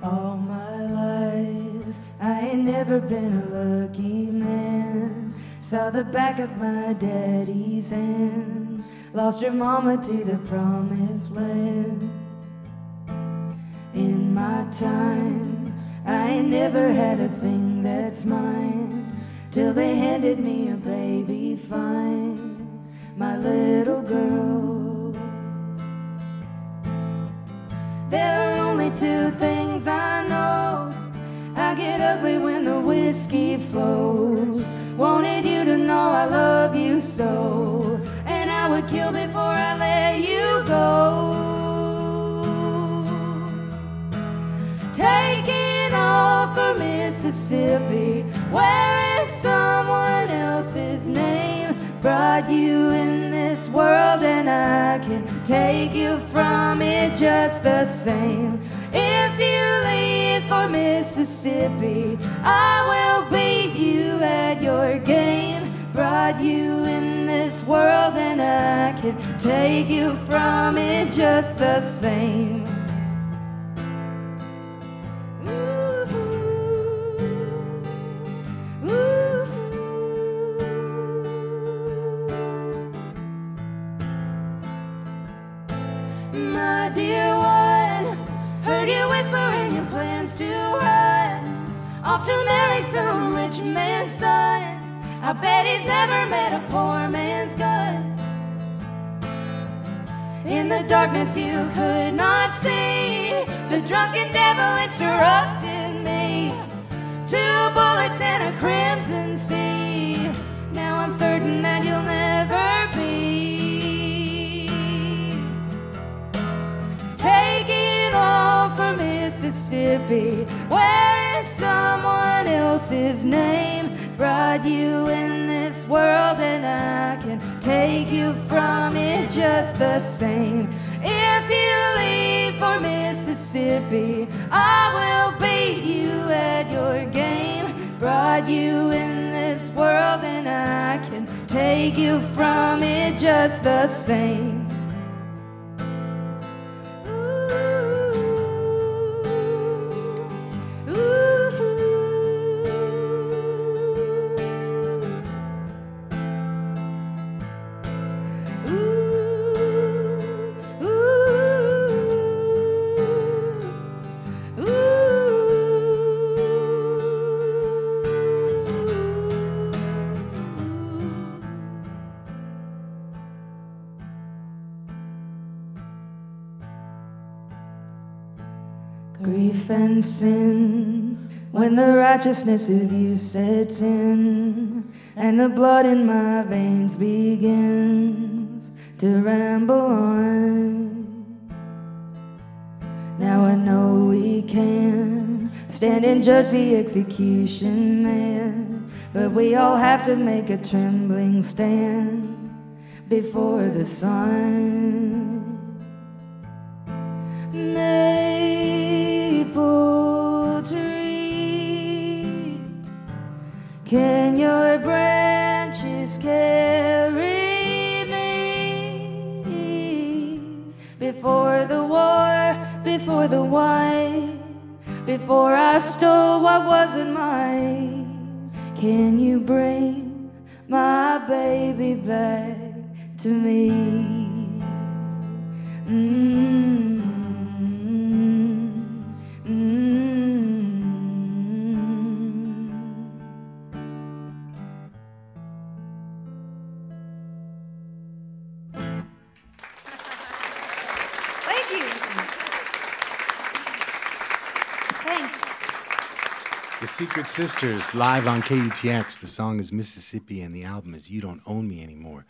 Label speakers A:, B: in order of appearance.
A: All my life, I ain't never been a lucky man. Saw the back of my daddy's hand. Lost your mama to the promised land. In my time, I ain't never had a thing that's mine, till they handed me a baby fine, my little girl. There are only two things I know. I get ugly when the whiskey flows. Wanted you to know I love you so, and I would kill before I let you go. Taking off for Mississippi, wearing someone else's name. Brought you in this world and I can take you from it just the same. If you leave for Mississippi, I will beat you at your game. Brought you in this world and I can take you from it just the same. My dear one, heard you whispering your plans to run off to marry some rich man's son. I bet he's never met a poor man's gun. In the darkness you could not see, the drunken devil interrupted me. 2 bullets and a crimson sea. Now I'm certain that you'll never be. Taking off for Mississippi, wearing someone else's name. Brought you in this world and I can take you from it just the same. If you leave for Mississippi, I will beat you at your game. Brought you in this world and I can take you from it just the same. Grief and sin, when the righteousness of you sets in, and the blood in my veins begins to ramble on. Now I know we can stand and judge the execution man, but we all have to make a trembling stand before the sun. Maple tree, can your branches carry me before the war, before the wine, before I stole what wasn't mine? Can you bring my baby back to me?
B: Thank you. Thanks.
C: The Secret Sisters live on KUTX. The song is Mississippi and the album is You Don't Own Me Anymore.